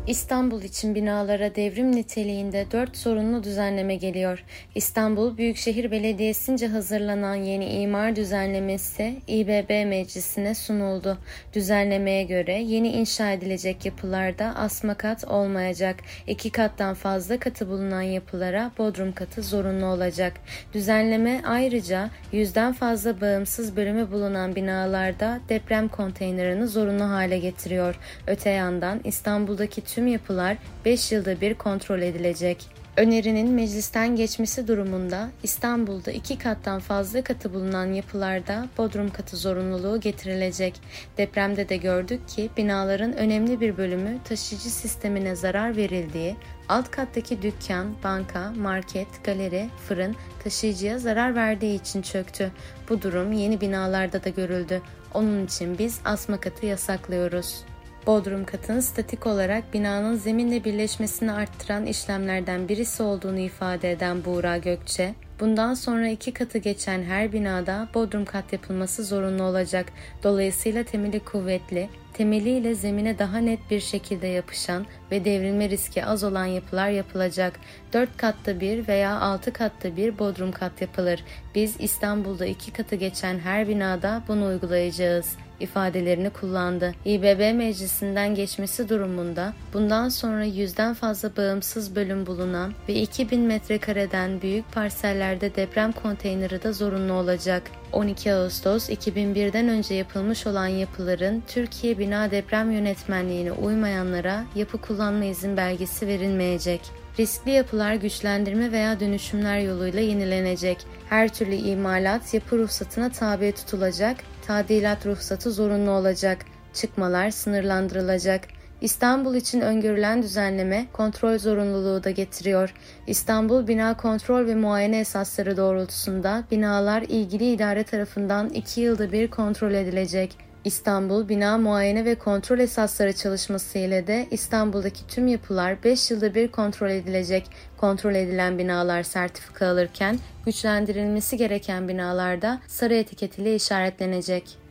İstanbul için binalara devrim niteliğinde 4 sorunlu düzenleme geliyor. İstanbul Büyükşehir Belediyesi'nce hazırlanan yeni imar düzenlemesi İBB Meclisi'ne sunuldu. Düzenlemeye göre yeni inşa edilecek yapılarda asma kat olmayacak. 2 kattan fazla katı bulunan yapılara bodrum katı zorunlu olacak. Düzenleme ayrıca 100'den fazla bağımsız bölümü bulunan binalarda deprem konteynerini zorunlu hale getiriyor. Öte yandan İstanbul'daki tüm yapılar 5 yılda bir kontrol edilecek. Önerinin meclisten geçmesi durumunda İstanbul'da 2 kattan fazla katı bulunan yapılarda bodrum katı zorunluluğu getirilecek. Depremde de gördük ki binaların önemli bir bölümü taşıyıcı sistemine zarar verildiği, alt kattaki dükkan, banka, market, galeri, fırın taşıyıcıya zarar verdiği için çöktü. Bu durum yeni binalarda da görüldü. Onun için biz asma katı yasaklıyoruz. Bodrum katın statik olarak binanın zeminle birleşmesini arttıran işlemlerden birisi olduğunu ifade eden Buğra Gökçe, bundan sonra 2 katı geçen her binada bodrum kat yapılması zorunlu olacak. Dolayısıyla temeli kuvvetli, temeliyle zemine daha net bir şekilde yapışan ve devrilme riski az olan yapılar yapılacak. 4 katta bir veya 6 katta bir bodrum kat yapılır. Biz İstanbul'da 2 katı geçen her binada bunu uygulayacağız ifadelerini kullandı. İBB Meclisi'nden geçmesi durumunda bundan sonra 100'den fazla bağımsız bölüm bulunan ve 2000 metrekareden büyük parsellerde deprem konteyneri de zorunlu olacak. 12 Ağustos 2001'den önce yapılmış olan yapıların Türkiye Bina Deprem Yönetmenliğine uymayanlara yapı kullanma izin belgesi verilmeyecek. Riskli yapılar güçlendirme veya dönüşümler yoluyla yenilenecek. Her türlü imalat yapı ruhsatına tabi tutulacak, tadilat ruhsatı zorunlu olacak, çıkmalar sınırlandırılacak. İstanbul için öngörülen düzenleme kontrol zorunluluğu da getiriyor. İstanbul Bina Kontrol ve Muayene Esasları doğrultusunda binalar ilgili idare tarafından 2 yılda bir kontrol edilecek. İstanbul Bina Muayene ve Kontrol Esasları çalışması ile de İstanbul'daki tüm yapılar 5 yılda bir kontrol edilecek. Kontrol edilen binalar sertifika alırken güçlendirilmesi gereken binalarda sarı etiketiyle işaretlenecek.